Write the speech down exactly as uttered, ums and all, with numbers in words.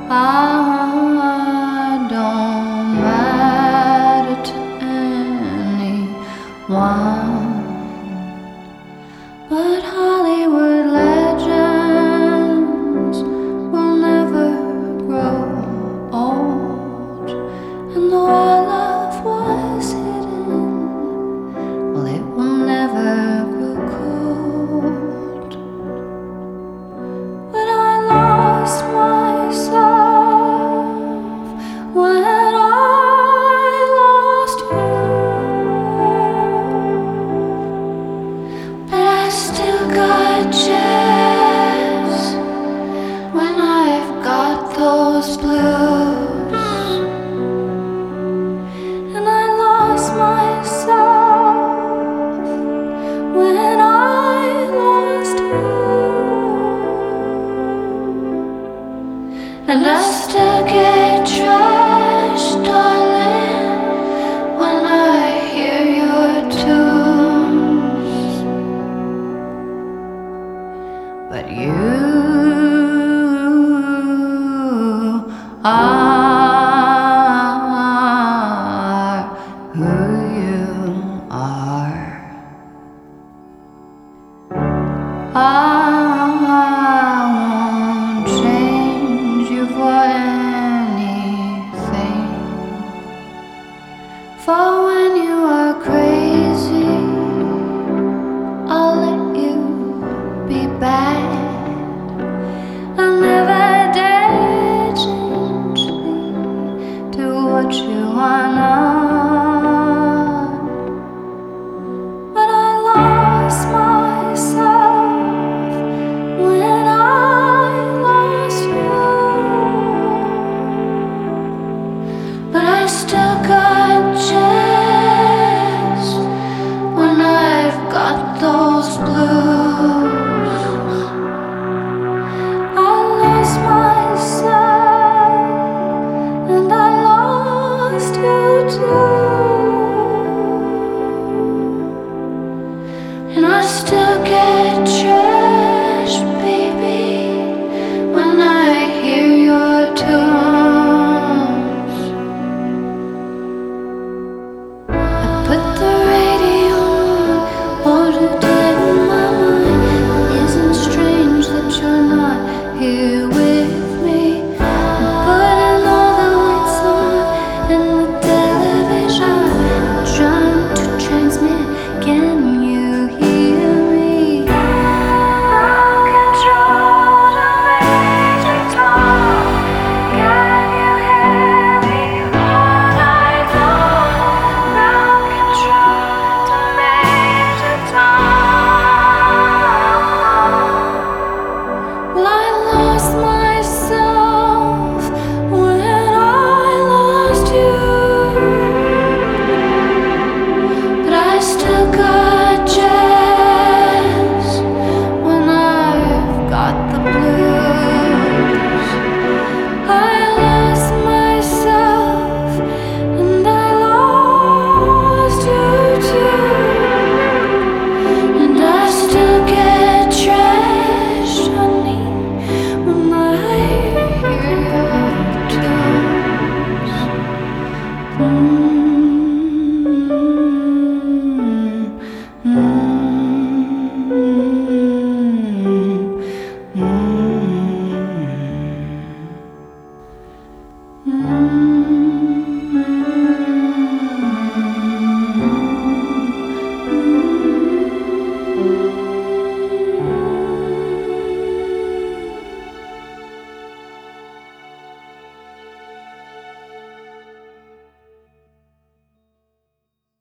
I don't matter to anyone, but Hollywood legends will never grow old. And though our love was hidden, well, it will never grow cold. When I lost myself, when I lost you, but I still got chance when I've got those blues. And I lost myself when I lost you, and I still get trashed, darling, when I hear your tunes. But you are